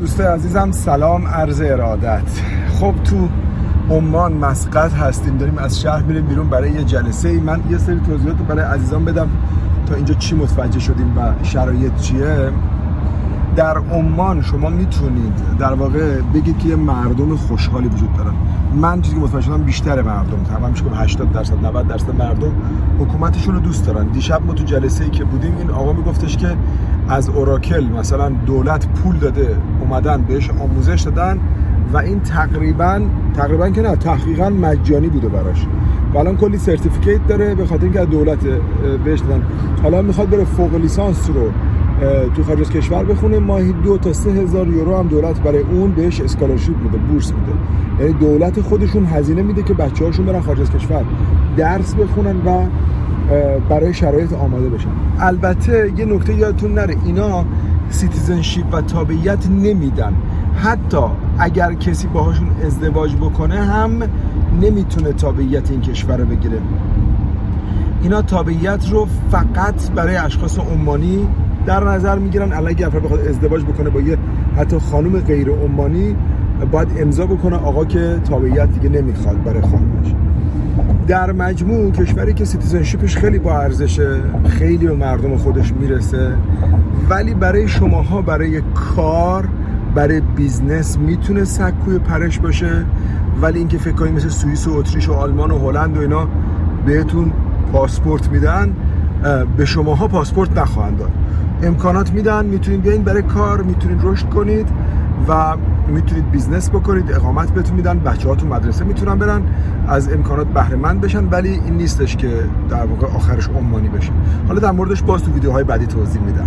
دوستای عزیزم سلام، عرض ارادت. خب تو عمان مسقط هستیم، داریم از شهر میریم بیرون برای یه جلسه ای. من یه سری توضیحات برای عزیزان بدم تا اینجا چی متوجه شدیم و شرایط چیه. در عمان شما میتونید در واقع بگید که یه مردم خوشحالی وجود دارن. من چیزی که متوجه شدم بیشتر مردم، تقریبا میشه که 80% 90% مردم حکومتشون رو دوست دارن. دیشب ما تو جلسه‌ای که بودیم این آقا میگفتش که از اوراکل مثلا دولت پول داده، اومدن بهش آموزش دادن و این تقریبا که نه، تحقیقاً مجانی بوده براش. و الان کلی سرتیفیکیت داره به خاطر اینکه از دولت بهش دادن. حالا میخواد بره فوق لیسانس رو تو خارج از کشور بخونه، ماهی 2 تا 3 هزار یورو هم دولت برای اون بهش اسکالرشیپ میده، بورس میده. یعنی دولت خودشون هزینه میده که بچه‌هاشون برن خارج از کشور درس بخونن و برای شرایط آماده بشن. البته یه نکته یادتون نره، اینا سیتیزنشیپ و تابعیت نمیدن. حتی اگر کسی باهاشون ازدواج بکنه هم نمیتونه تابعیت این کشور رو بگیره. اینا تابعیت رو فقط برای اشخاص عمانی در نظر میگیرن. اگه افراد بخواد ازدواج بکنه با یه حتی خانم غیر عمانی، باید امضا بکنه آقا که تابعیت دیگه نمیخواد برای خانمش. در مجموع کشوری که سیتیزنشیپش خیلی با ارزشه، خیلی به مردم خودش میرسه، ولی برای شماها برای کار، برای بیزنس میتونه سکوی پرش باشه. ولی اینکه فکر کنید مثل سوئیس و اتریش و آلمان و هلند و اینا بهتون پاسپورت میدن، به شماها پاسپورت نخواهند داد. امکانات میدن، میتونید بیاین برای کار، میتونید رشد کنید و میتونید بیزنس بکنید، اقامت بهتون میدن، بچه‌هاتون مدرسه میتونن برن، از امکانات بهره مند بشن. ولی این نیستش که در واقع آخرش عمانی بشه. حالا در موردش باز تو ویدیوهای بعدی توضیح میدم.